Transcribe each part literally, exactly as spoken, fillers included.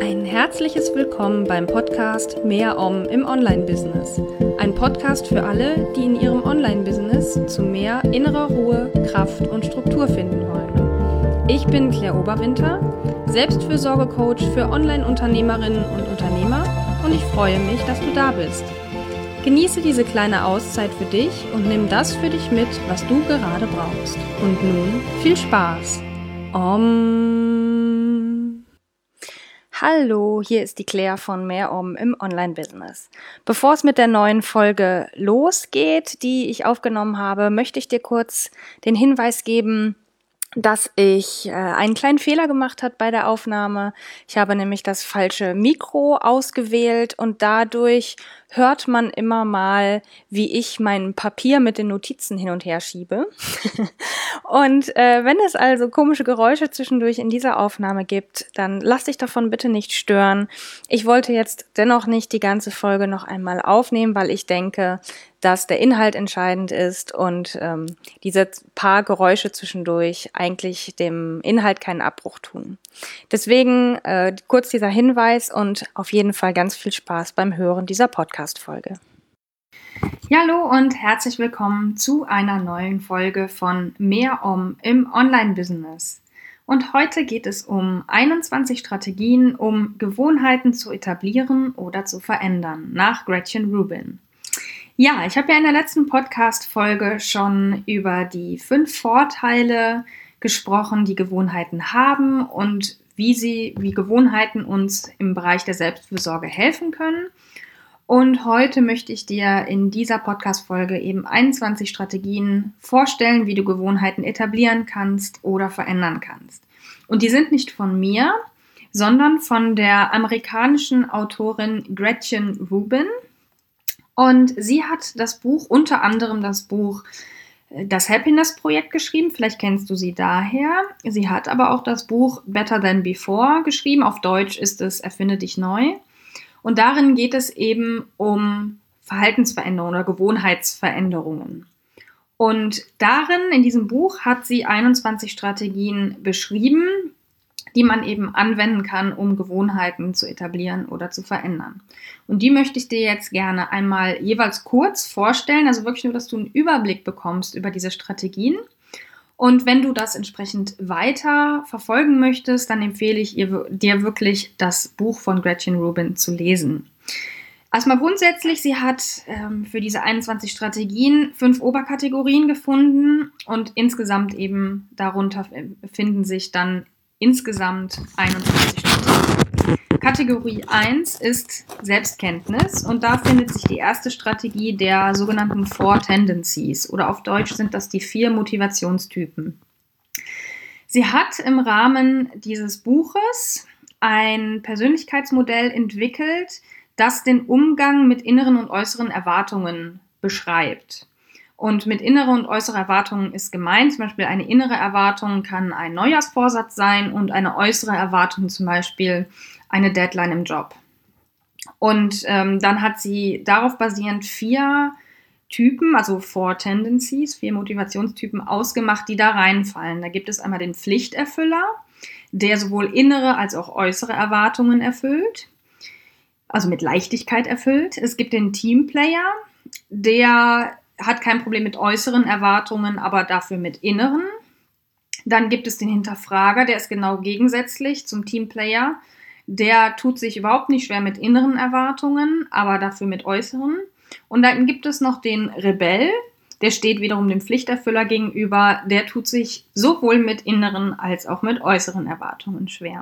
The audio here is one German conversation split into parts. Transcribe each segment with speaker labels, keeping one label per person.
Speaker 1: Ein herzliches Willkommen beim Podcast Mehr Om im Online-Business. Ein Podcast für alle, die in ihrem Online-Business zu mehr innerer Ruhe, Kraft und Struktur finden wollen. Ich bin Claire Oberwinter, Selbstfürsorge-Coach für Online-Unternehmerinnen und Unternehmer und ich freue mich, dass du da bist. Genieße diese kleine Auszeit für dich und nimm das für dich mit, was du gerade brauchst. Und nun viel Spaß! Om. Hallo, hier ist die Claire von Mehr Om im Online-Business. Bevor es mit der neuen Folge losgeht, die ich aufgenommen habe, möchte ich dir kurz den Hinweis geben, dass ich äh, einen kleinen Fehler gemacht habe bei der Aufnahme. Ich habe nämlich das falsche Mikro ausgewählt und dadurch hört man immer mal, wie ich mein Papier mit den Notizen hin und her schiebe. Und äh, wenn es also komische Geräusche zwischendurch in dieser Aufnahme gibt, dann lass dich davon bitte nicht stören. Ich wollte jetzt dennoch nicht die ganze Folge noch einmal aufnehmen, weil ich denke, dass der Inhalt entscheidend ist und ähm, diese paar Geräusche zwischendurch eigentlich dem Inhalt keinen Abbruch tun. Deswegen äh, kurz dieser Hinweis und auf jeden Fall ganz viel Spaß beim Hören dieser Podcast-Folge. Ja, hallo und herzlich willkommen zu einer neuen Folge von Mehr Om im Online-Business. Und heute geht es um einundzwanzig Strategien, um Gewohnheiten zu etablieren oder zu verändern, nach Gretchen Rubin. Ja, ich habe ja in der letzten Podcast-Folge schon über die fünf Vorteile gesprochen, die Gewohnheiten haben und wie sie, wie Gewohnheiten uns im Bereich der Selbstfürsorge helfen können. Und heute möchte ich dir in dieser Podcast-Folge eben einundzwanzig Strategien vorstellen, wie du Gewohnheiten etablieren kannst oder verändern kannst. Und die sind nicht von mir, sondern von der amerikanischen Autorin Gretchen Rubin. Und sie hat das Buch, unter anderem das Buch Das Happiness-Projekt geschrieben. Vielleicht kennst du sie daher. Sie hat aber auch das Buch Better Than Before geschrieben. Auf Deutsch ist es Erfinde dich neu. Und darin geht es eben um Verhaltensveränderungen oder Gewohnheitsveränderungen. Und darin, in diesem Buch, hat sie einundzwanzig Strategien beschrieben, die man eben anwenden kann, um Gewohnheiten zu etablieren oder zu verändern. Und die möchte ich dir jetzt gerne einmal jeweils kurz vorstellen, also wirklich nur, dass du einen Überblick bekommst über diese Strategien. Und wenn du das entsprechend weiter verfolgen möchtest, dann empfehle ich dir wirklich, das Buch von Gretchen Rubin zu lesen. Erstmal grundsätzlich, sie hat ähm, für diese einundzwanzig Strategien fünf Oberkategorien gefunden und insgesamt eben darunter finden sich dann insgesamt einundzwanzig Strategien. Kategorie eins ist Selbstkenntnis und da findet sich die erste Strategie der sogenannten Four Tendencies oder auf Deutsch sind das die vier Motivationstypen. Sie hat im Rahmen dieses Buches ein Persönlichkeitsmodell entwickelt, das den Umgang mit inneren und äußeren Erwartungen beschreibt. Und mit innere und äußere Erwartungen ist gemeint, zum Beispiel eine innere Erwartung kann ein Neujahrsvorsatz sein und eine äußere Erwartung zum Beispiel eine Deadline im Job. Und ähm, dann hat sie darauf basierend vier Typen, also Four Tendencies, vier Motivationstypen ausgemacht, die da reinfallen. Da gibt es einmal den Pflichterfüller, der sowohl innere als auch äußere Erwartungen erfüllt, also mit Leichtigkeit erfüllt. Es gibt den Teamplayer, der hat kein Problem mit äußeren Erwartungen, aber dafür mit inneren. Dann gibt es den Hinterfrager, der ist genau gegensätzlich zum Teamplayer. Der tut sich überhaupt nicht schwer mit inneren Erwartungen, aber dafür mit äußeren. Und dann gibt es noch den Rebell, der steht wiederum dem Pflichterfüller gegenüber. Der tut sich sowohl mit inneren als auch mit äußeren Erwartungen schwer.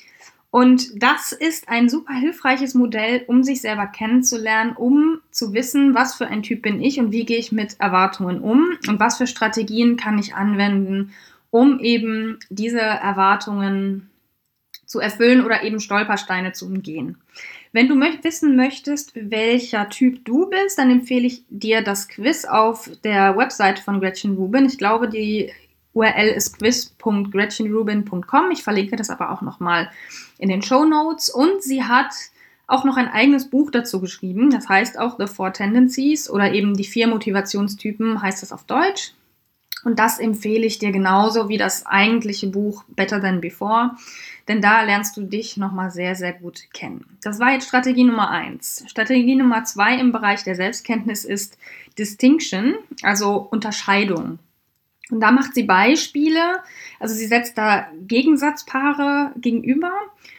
Speaker 1: Und das ist ein super hilfreiches Modell, um sich selber kennenzulernen, um zu wissen, was für ein Typ bin ich und wie gehe ich mit Erwartungen um und was für Strategien kann ich anwenden, um eben diese Erwartungen zu erfüllen oder eben Stolpersteine zu umgehen. Wenn du mö- wissen möchtest, welcher Typ du bist, dann empfehle ich dir das Quiz auf der Website von Gretchen Rubin. Ich glaube, die U R L ist quiz punkt gretchen rubin punkt com. Ich verlinke das aber auch nochmal in den Shownotes. Und sie hat auch noch ein eigenes Buch dazu geschrieben. Das heißt auch The Four Tendencies oder eben die vier Motivationstypen heißt das auf Deutsch. Und das empfehle ich dir genauso wie das eigentliche Buch Better Than Before, denn da lernst du dich nochmal sehr, sehr gut kennen. Das war jetzt Strategie Nummer eins. Strategie Nummer zwei im Bereich der Selbstkenntnis ist Distinction, also Unterscheidung. Und da macht sie Beispiele, also sie setzt da Gegensatzpaare gegenüber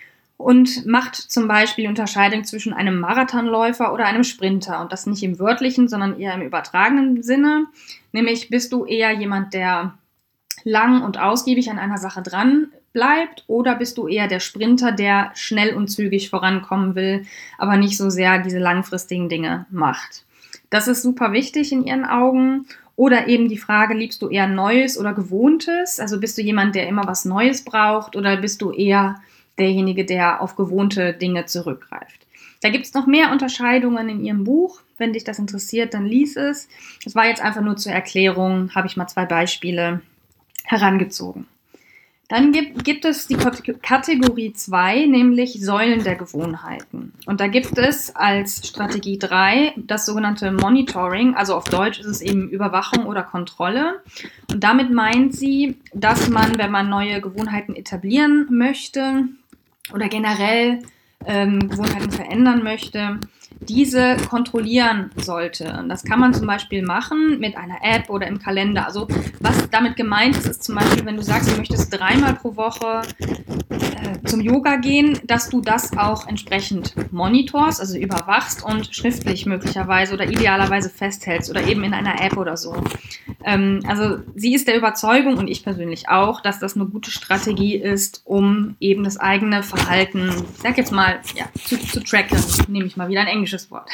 Speaker 1: und macht zum Beispiel die Unterscheidung zwischen einem Marathonläufer oder einem Sprinter. Und das nicht im wörtlichen, sondern eher im übertragenen Sinne. Nämlich bist du eher jemand, der lang und ausgiebig an einer Sache dran bleibt, oder bist du eher der Sprinter, der schnell und zügig vorankommen will, aber nicht so sehr diese langfristigen Dinge macht. Das ist super wichtig in ihren Augen. Oder eben die Frage, liebst du eher Neues oder Gewohntes? Also bist du jemand, der immer was Neues braucht, oder bist du eher derjenige, der auf gewohnte Dinge zurückgreift? Da gibt es noch mehr Unterscheidungen in ihrem Buch. Wenn dich das interessiert, dann lies es. Das war jetzt einfach nur zur Erklärung, habe ich mal zwei Beispiele herangezogen. Dann gibt, gibt es die Kategorie zwei, nämlich Säulen der Gewohnheiten. Und da gibt es als Strategie drei das sogenannte Monitoring, also auf Deutsch ist es eben Überwachung oder Kontrolle. Und damit meint sie, dass man, wenn man neue Gewohnheiten etablieren möchte oder generell ähm, Gewohnheiten verändern möchte, diese kontrollieren sollte. Und das kann man zum Beispiel machen mit einer App oder im Kalender. Also was damit gemeint ist, ist zum Beispiel, wenn du sagst, du möchtest dreimal pro Woche äh, zum Yoga gehen, dass du das auch entsprechend monitorst, also überwachst und schriftlich möglicherweise oder idealerweise festhältst oder eben in einer App oder so. Ähm, also sie ist der Überzeugung, und ich persönlich auch, dass das eine gute Strategie ist, um eben das eigene Verhalten, ich sag jetzt mal, ja, zu, zu tracken, nehme ich mal wieder ein englisches Wort.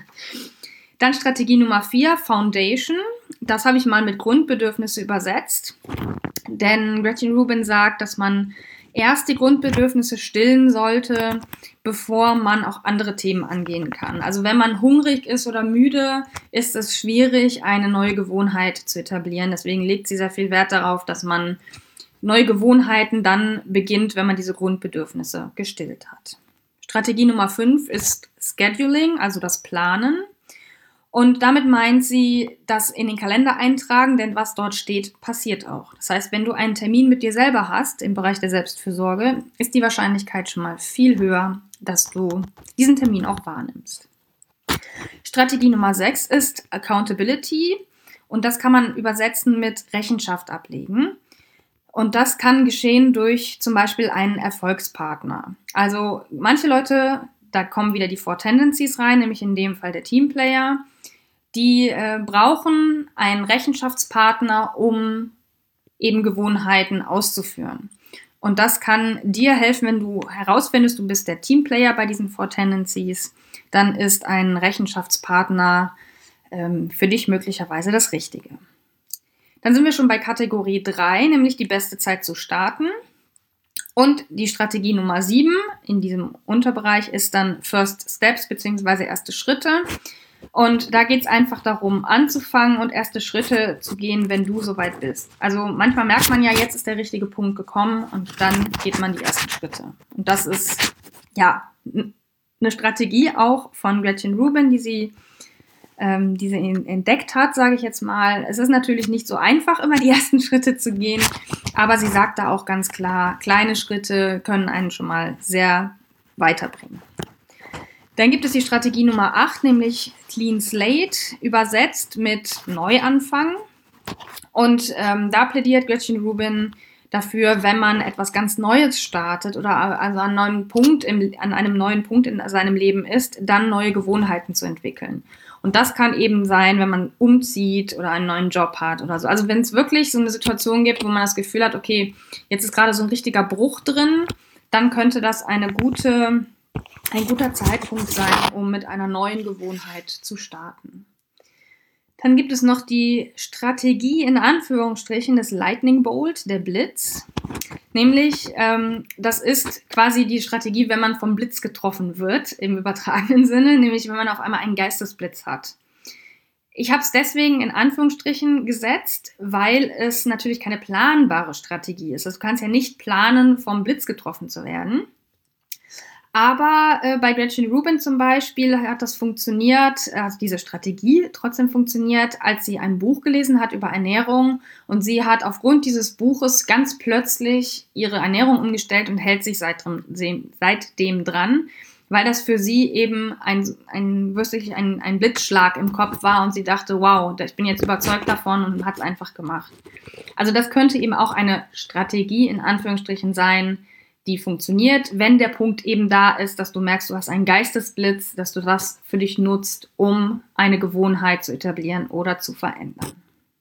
Speaker 1: Dann Strategie Nummer vier, Foundation. Das habe ich mal mit Grundbedürfnisse übersetzt, denn Gretchen Rubin sagt, dass man erst die Grundbedürfnisse stillen sollte, bevor man auch andere Themen angehen kann. Also wenn man hungrig ist oder müde, ist es schwierig, eine neue Gewohnheit zu etablieren. Deswegen legt sie sehr viel Wert darauf, dass man neue Gewohnheiten dann beginnt, wenn man diese Grundbedürfnisse gestillt hat. Strategie Nummer fünf ist Scheduling, also das Planen. Und damit meint sie, das in den Kalender eintragen, denn was dort steht, passiert auch. Das heißt, wenn du einen Termin mit dir selber hast im Bereich der Selbstfürsorge, ist die Wahrscheinlichkeit schon mal viel höher, dass du diesen Termin auch wahrnimmst. Strategie Nummer sechs ist Accountability, und das kann man übersetzen mit Rechenschaft ablegen. Und das kann geschehen durch zum Beispiel einen Erfolgspartner. Also manche Leute, da kommen wieder die Four Tendencies rein, nämlich in dem Fall der Teamplayer, die äh, brauchen einen Rechenschaftspartner, um eben Gewohnheiten auszuführen. Und das kann dir helfen, wenn du herausfindest, du bist der Teamplayer bei diesen Four Tendencies, dann ist ein Rechenschaftspartner ähm, für dich möglicherweise das Richtige. Dann sind wir schon bei Kategorie drei, nämlich die beste Zeit zu starten. Und die Strategie Nummer sieben in diesem Unterbereich ist dann First Steps bzw. erste Schritte. Und da geht es einfach darum, anzufangen und erste Schritte zu gehen, wenn du soweit bist. Also manchmal merkt man ja, jetzt ist der richtige Punkt gekommen, und dann geht man die ersten Schritte. Und das ist ja eine Strategie auch von Gretchen Rubin, die sie ähm, die sie entdeckt hat, sage ich jetzt mal. Es ist natürlich nicht so einfach, immer die ersten Schritte zu gehen, aber sie sagt da auch ganz klar, kleine Schritte können einen schon mal sehr weiterbringen. Dann gibt es die Strategie Nummer acht, nämlich Clean Slate, übersetzt mit Neuanfang. Und ähm, da plädiert Gretchen Rubin dafür, wenn man etwas ganz Neues startet oder also an, einem neuen Punkt im, an einem neuen Punkt in seinem Leben ist, dann neue Gewohnheiten zu entwickeln. Und das kann eben sein, wenn man umzieht oder einen neuen Job hat oder so. Also wenn es wirklich so eine Situation gibt, wo man das Gefühl hat, okay, jetzt ist gerade so ein richtiger Bruch drin, dann könnte das eine gute, ein guter Zeitpunkt sein, um mit einer neuen Gewohnheit zu starten. Dann gibt es noch die Strategie in Anführungsstrichen des Lightning Bolt, der Blitz. Nämlich, ähm, das ist quasi die Strategie, wenn man vom Blitz getroffen wird, im übertragenen Sinne, nämlich wenn man auf einmal einen Geistesblitz hat. Ich habe es deswegen in Anführungsstrichen gesetzt, weil es natürlich keine planbare Strategie ist. Also du kannst ja nicht planen, vom Blitz getroffen zu werden. Aber äh, bei Gretchen Rubin zum Beispiel hat das funktioniert, also diese Strategie trotzdem funktioniert, als sie ein Buch gelesen hat über Ernährung und sie hat aufgrund dieses Buches ganz plötzlich ihre Ernährung umgestellt und hält sich seitdem, seitdem dran, weil das für sie eben ein, ein, wirklich ein, ein Blitzschlag im Kopf war und sie dachte, wow, ich bin jetzt überzeugt davon und hat es einfach gemacht. Also das könnte eben auch eine Strategie in Anführungsstrichen sein, die funktioniert, wenn der Punkt eben da ist, dass du merkst, du hast einen Geistesblitz, dass du das für dich nutzt, um eine Gewohnheit zu etablieren oder zu verändern.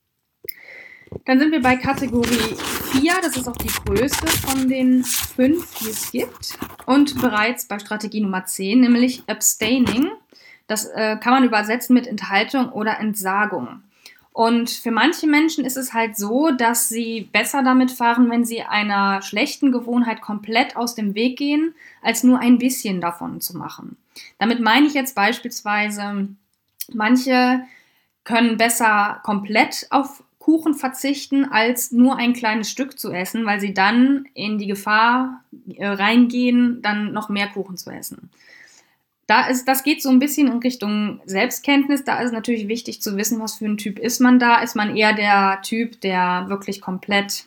Speaker 1: Dann sind wir bei Kategorie vier, das ist auch die größte von den fünf, die es gibt. Und bereits bei Strategie Nummer zehn, nämlich Abstaining. Das äh, kann man übersetzen mit Enthaltung oder Entsagung. Und für manche Menschen ist es halt so, dass sie besser damit fahren, wenn sie einer schlechten Gewohnheit komplett aus dem Weg gehen, als nur ein bisschen davon zu machen. Damit meine ich jetzt beispielsweise, manche können besser komplett auf Kuchen verzichten, als nur ein kleines Stück zu essen, weil sie dann in die Gefahr äh, reingehen, dann noch mehr Kuchen zu essen. Da ist, das geht so ein bisschen in Richtung Selbstkenntnis. Da ist natürlich wichtig zu wissen, was für ein Typ ist man da. Ist man eher der Typ, der wirklich komplett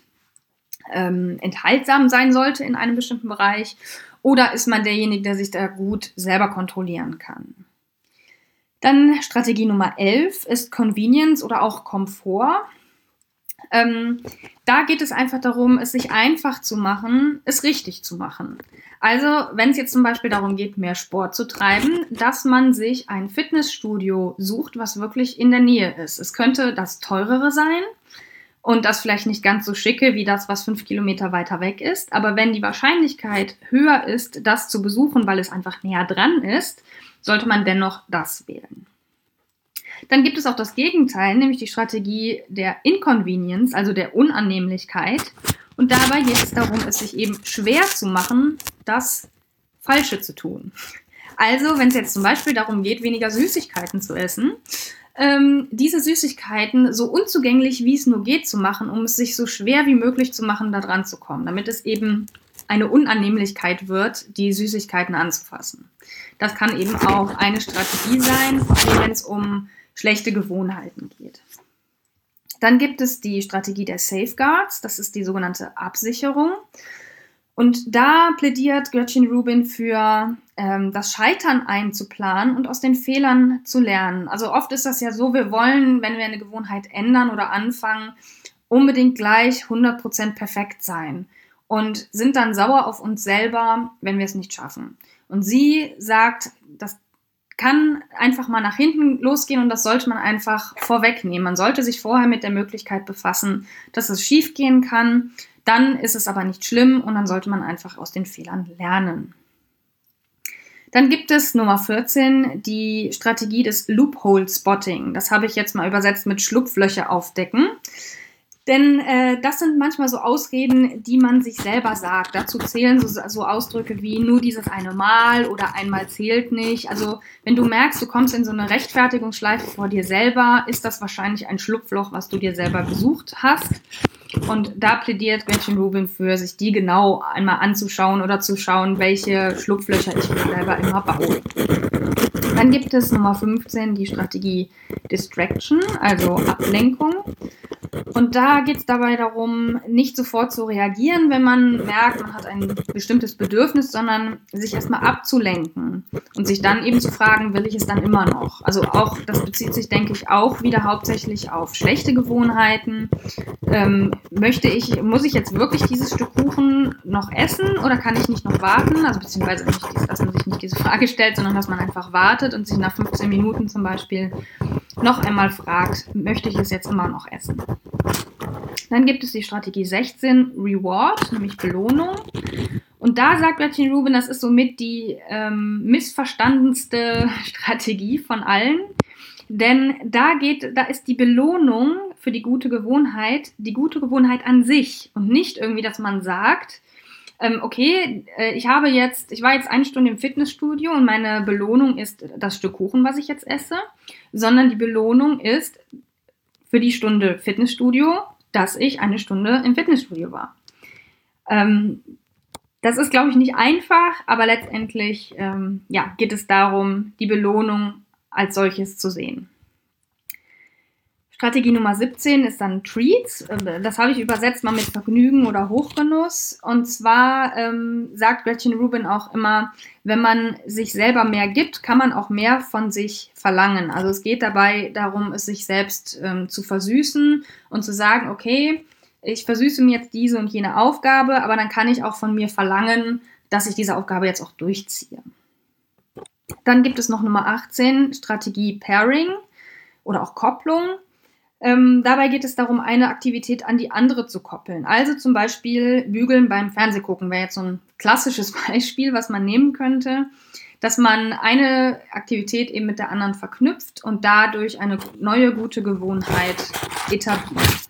Speaker 1: ähm, enthaltsam sein sollte in einem bestimmten Bereich? Oder ist man derjenige, der sich da gut selber kontrollieren kann? Dann Strategie Nummer elf ist Convenience oder auch Komfort. Ähm, da geht es einfach darum, es sich einfach zu machen, es richtig zu machen. Also, wenn es jetzt zum Beispiel darum geht, mehr Sport zu treiben, dass man sich ein Fitnessstudio sucht, was wirklich in der Nähe ist. Es könnte das teurere sein und das vielleicht nicht ganz so schicke wie das, was fünf Kilometer weiter weg ist. Aber wenn die Wahrscheinlichkeit höher ist, das zu besuchen, weil es einfach näher dran ist, sollte man dennoch das wählen. Dann gibt es auch das Gegenteil, nämlich die Strategie der Inconvenience, also der Unannehmlichkeit. Und dabei geht es darum, es sich eben schwer zu machen, das Falsche zu tun. Also, wenn es jetzt zum Beispiel darum geht, weniger Süßigkeiten zu essen, ähm, diese Süßigkeiten so unzugänglich wie es nur geht zu machen, um es sich so schwer wie möglich zu machen, da dran zu kommen, damit es eben eine Unannehmlichkeit wird, die Süßigkeiten anzufassen. Das kann eben auch eine Strategie sein, vor allem wenn es um schlechte Gewohnheiten geht. Dann gibt es die Strategie der Safeguards, das ist die sogenannte Absicherung. Und da plädiert Gretchen Rubin für ähm, das Scheitern einzuplanen und aus den Fehlern zu lernen. Also oft ist das ja so, wir wollen, wenn wir eine Gewohnheit ändern oder anfangen, unbedingt gleich hundert Prozent perfekt sein und sind dann sauer auf uns selber, wenn wir es nicht schaffen. Und sie sagt, das kann einfach mal nach hinten losgehen und das sollte man einfach vorwegnehmen. Man sollte sich vorher mit der Möglichkeit befassen, dass es schief gehen kann. Dann ist es aber nicht schlimm und dann sollte man einfach aus den Fehlern lernen. Dann gibt es Nummer vierzehn, die Strategie des Loophole Spotting. Das habe ich jetzt mal übersetzt mit Schlupflöcher aufdecken. Denn äh, das sind manchmal so Ausreden, die man sich selber sagt. Dazu zählen so, so Ausdrücke wie nur dieses eine Mal oder einmal zählt nicht. Also wenn du merkst, du kommst in so eine Rechtfertigungsschleife vor dir selber, ist das wahrscheinlich ein Schlupfloch, was du dir selber gesucht hast. Und da plädiert Gretchen Rubin für, sich die genau einmal anzuschauen oder zu schauen, welche Schlupflöcher ich mir selber immer baue. Dann gibt es Nummer fünfzehn, die Strategie Distraction, also Ablenkung. Und da geht es dabei darum, nicht sofort zu reagieren, wenn man merkt, man hat ein bestimmtes Bedürfnis, sondern sich erstmal abzulenken und sich dann eben zu fragen, will ich es dann immer noch? Also auch, das bezieht sich, denke ich, auch wieder hauptsächlich auf schlechte Gewohnheiten. Ähm, möchte ich, muss ich jetzt wirklich dieses Stück Kuchen noch essen oder kann ich nicht noch warten? Also beziehungsweise nicht, dass man sich nicht diese Frage stellt, sondern dass man einfach wartet und sich nach fünfzehn Minuten zum Beispiel noch einmal fragt, möchte ich es jetzt immer noch essen? Dann gibt es die Strategie sechzehn, Reward, nämlich Belohnung. Und da sagt Gretchen Rubin, das ist somit die ähm, missverstandenste Strategie von allen. Denn da geht, da ist die Belohnung für die gute Gewohnheit, die gute Gewohnheit an sich und nicht irgendwie, dass man sagt, ähm, okay, äh, ich habe jetzt, ich war jetzt eine Stunde im Fitnessstudio und meine Belohnung ist das Stück Kuchen, was ich jetzt esse, sondern die Belohnung ist für die Stunde Fitnessstudio, dass ich eine Stunde im Fitnessstudio war. Ähm, Das ist, glaube ich, nicht einfach, aber letztendlich ähm, ja, geht es darum, die Belohnung als solches zu sehen. Strategie Nummer siebzehn ist dann Treats. Das habe ich übersetzt mal mit Vergnügen oder Hochgenuss. Und zwar ähm, sagt Gretchen Rubin auch immer, wenn man sich selber mehr gibt, kann man auch mehr von sich verlangen. Also es geht dabei darum, es sich selbst ähm, zu versüßen und zu sagen, okay, ich versüße mir jetzt diese und jene Aufgabe, aber dann kann ich auch von mir verlangen, dass ich diese Aufgabe jetzt auch durchziehe. Dann gibt es noch Nummer achtzehn, Strategie Pairing oder auch Kopplung. Ähm, dabei geht es darum, eine Aktivität an die andere zu koppeln. Also zum Beispiel Bügeln beim Fernsehgucken wäre jetzt so ein klassisches Beispiel, was man nehmen könnte, dass man eine Aktivität eben mit der anderen verknüpft und dadurch eine neue gute Gewohnheit etabliert.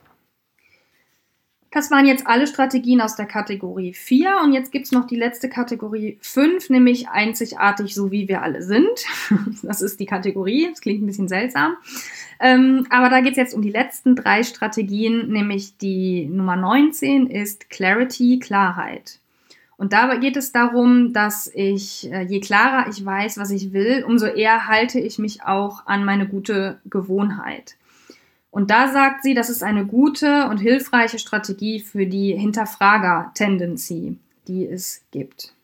Speaker 1: Das waren jetzt alle Strategien aus der Kategorie vier und jetzt gibt es noch die letzte Kategorie fünf, nämlich einzigartig, so wie wir alle sind. Das ist die Kategorie, das klingt ein bisschen seltsam. Ähm, aber da geht es jetzt um die letzten drei Strategien, nämlich die Nummer neunzehn ist Clarity, Klarheit. Und dabei geht es darum, dass ich, äh, je klarer ich weiß, was ich will, umso eher halte ich mich auch an meine gute Gewohnheit. Und da sagt sie, das ist eine gute und hilfreiche Strategie für die Hinterfrager-Tendency, die es gibt.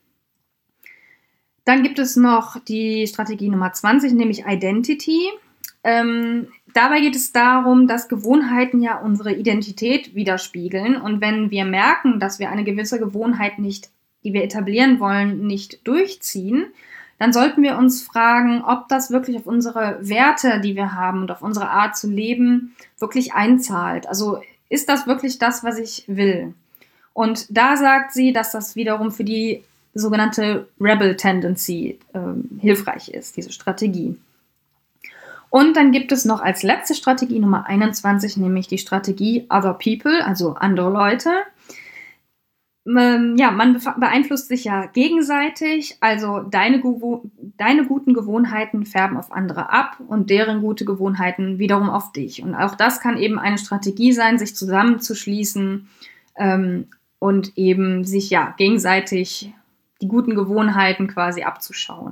Speaker 1: Dann gibt es noch die Strategie Nummer zwanzig, nämlich Identity. Ähm, dabei geht es darum, dass Gewohnheiten ja unsere Identität widerspiegeln. Und wenn wir merken, dass wir eine gewisse Gewohnheit nicht, die wir etablieren wollen, nicht durchziehen, dann sollten wir uns fragen, ob das wirklich auf unsere Werte, die wir haben und auf unsere Art zu leben, wirklich einzahlt. Also ist das wirklich das, was ich will? Und da sagt sie, dass das wiederum für die sogenannte Rebel Tendency äh, hilfreich ist, diese Strategie. Und dann gibt es noch als letzte Strategie Nummer einundzwanzig, nämlich die Strategie Other People, also andere Leute. Ja, man beeinflusst sich ja gegenseitig, also deine, deine guten Gewohnheiten färben auf andere ab und deren gute Gewohnheiten wiederum auf dich. Und auch das kann eben eine Strategie sein, sich zusammenzuschließen ähm, und eben sich ja gegenseitig die guten Gewohnheiten quasi abzuschauen.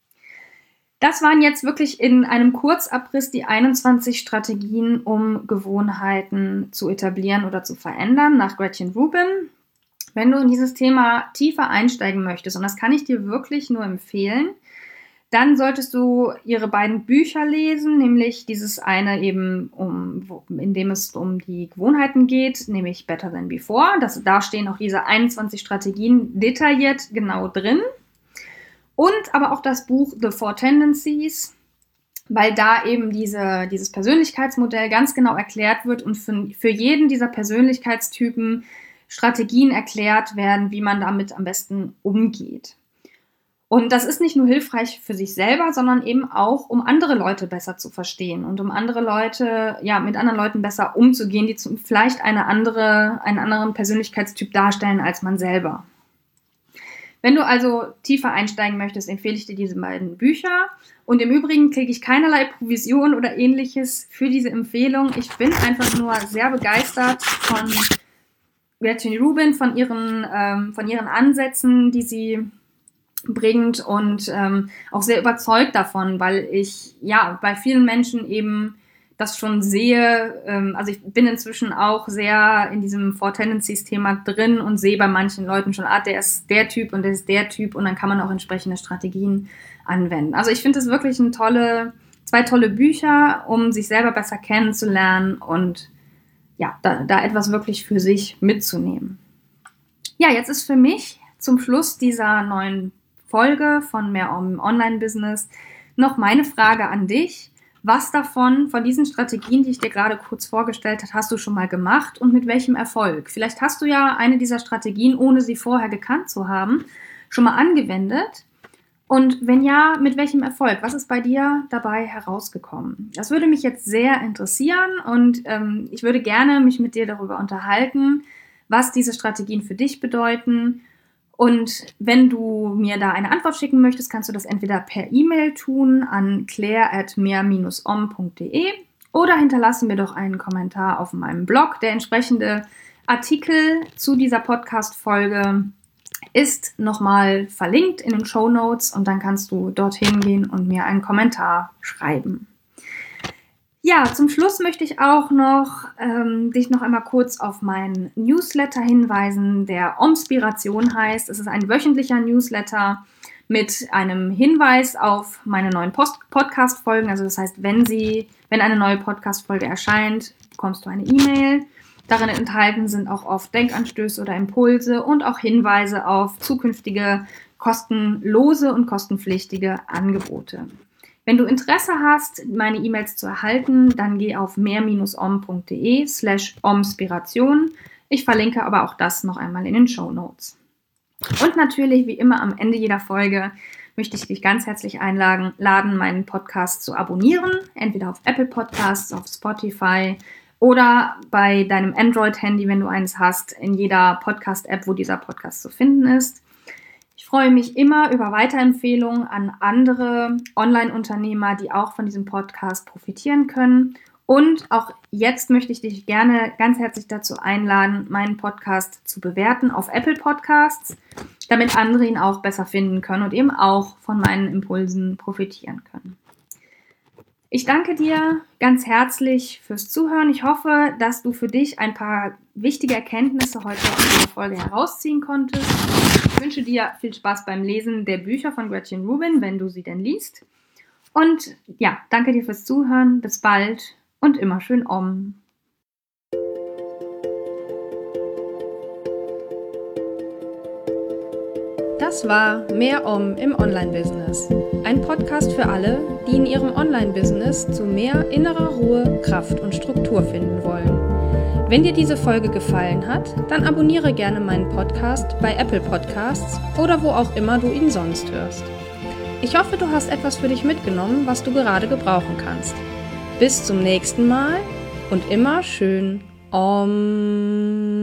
Speaker 1: Das waren jetzt wirklich in einem Kurzabriss die einundzwanzig Strategien, um Gewohnheiten zu etablieren oder zu verändern, nach Gretchen Rubin. Wenn du in dieses Thema tiefer einsteigen möchtest, und das kann ich dir wirklich nur empfehlen, dann solltest du ihre beiden Bücher lesen, nämlich dieses eine eben, um, in dem es um die Gewohnheiten geht, nämlich Better Than Before. Das, da stehen auch diese einundzwanzig Strategien detailliert genau drin. Und aber auch das Buch The Four Tendencies, weil da eben diese, dieses Persönlichkeitsmodell ganz genau erklärt wird und für, für jeden dieser Persönlichkeitstypen Strategien erklärt werden, wie man damit am besten umgeht. Und das ist nicht nur hilfreich für sich selber, sondern eben auch, um andere Leute besser zu verstehen und um andere Leute, ja, mit anderen Leuten besser umzugehen, die zum, vielleicht eine andere, einen anderen Persönlichkeitstyp darstellen als man selber. Wenn du also tiefer einsteigen möchtest, empfehle ich dir diese beiden Bücher. Und im Übrigen kriege ich keinerlei Provision oder ähnliches für diese Empfehlung. Ich bin einfach nur sehr begeistert von Gretchen Rubin, von ihren, ähm, von ihren Ansätzen, die sie bringt und ähm, auch sehr überzeugt davon, weil ich ja bei vielen Menschen eben das schon sehe. Ähm, also ich bin inzwischen auch sehr in diesem Four Tendencies Thema drin und sehe bei manchen Leuten schon, ah, der ist der Typ und der ist der Typ und dann kann man auch entsprechende Strategien anwenden. Also ich finde es wirklich ein tolle, zwei tolle Bücher, um sich selber besser kennenzulernen und ja, da, da etwas wirklich für sich mitzunehmen. Ja, jetzt ist für mich zum Schluss dieser neuen Folge von Mehr um Online-Business noch meine Frage an dich. Was davon, von diesen Strategien, die ich dir gerade kurz vorgestellt habe, hast du schon mal gemacht und mit welchem Erfolg? Vielleicht hast du ja eine dieser Strategien, ohne sie vorher gekannt zu haben, schon mal angewendet. Und wenn ja, mit welchem Erfolg? Was ist bei dir dabei herausgekommen? Das würde mich jetzt sehr interessieren und ähm, ich würde gerne mich mit dir darüber unterhalten, was diese Strategien für dich bedeuten. Und wenn du mir da eine Antwort schicken möchtest, kannst du das entweder per E-Mail tun an claire at mehr Bindestrich om punkt de oder hinterlasse mir doch einen Kommentar auf meinem Blog. Der entsprechende Artikel zu dieser Podcast-Folge ist nochmal verlinkt in den Shownotes und dann kannst du dorthin gehen und mir einen Kommentar schreiben. Ja, zum Schluss möchte ich auch noch ähm, dich noch einmal kurz auf meinen Newsletter hinweisen, der Omspiration heißt. Es ist ein wöchentlicher Newsletter mit einem Hinweis auf meine neuen Post- Podcast-Folgen. Also das heißt, wenn sie, wenn eine neue Podcast-Folge erscheint, bekommst du eine E-Mail. Darin enthalten sind auch oft Denkanstöße oder Impulse und auch Hinweise auf zukünftige kostenlose und kostenpflichtige Angebote. Wenn du Interesse hast, meine E-Mails zu erhalten, dann geh auf mehr-om.de slash omspiration. Ich verlinke aber auch das noch einmal in den Shownotes. Und natürlich, wie immer am Ende jeder Folge, möchte ich dich ganz herzlich einladen, meinen Podcast zu abonnieren, entweder auf Apple Podcasts, auf Spotify oder bei deinem Android-Handy, wenn du eines hast, in jeder Podcast-App, wo dieser Podcast zu finden ist. Ich freue mich immer über Weiterempfehlungen an andere Online-Unternehmer, die auch von diesem Podcast profitieren können. Und auch jetzt möchte ich dich gerne ganz herzlich dazu einladen, meinen Podcast zu bewerten auf Apple Podcasts, damit andere ihn auch besser finden können und eben auch von meinen Impulsen profitieren können. Ich danke dir ganz herzlich fürs Zuhören. Ich hoffe, dass du für dich ein paar wichtige Erkenntnisse heute aus dieser Folge herausziehen konntest. Ich wünsche dir viel Spaß beim Lesen der Bücher von Gretchen Rubin, wenn du sie denn liest. Und ja, danke dir fürs Zuhören. Bis bald und immer schön Om.
Speaker 2: Das war Mehr Om im Online-Business. Ein Podcast für alle, die in ihrem Online-Business zu mehr innerer Ruhe, Kraft und Struktur finden wollen. Wenn dir diese Folge gefallen hat, dann abonniere gerne meinen Podcast bei Apple Podcasts oder wo auch immer du ihn sonst hörst. Ich hoffe, du hast etwas für dich mitgenommen, was du gerade gebrauchen kannst. Bis zum nächsten Mal und immer schön Om.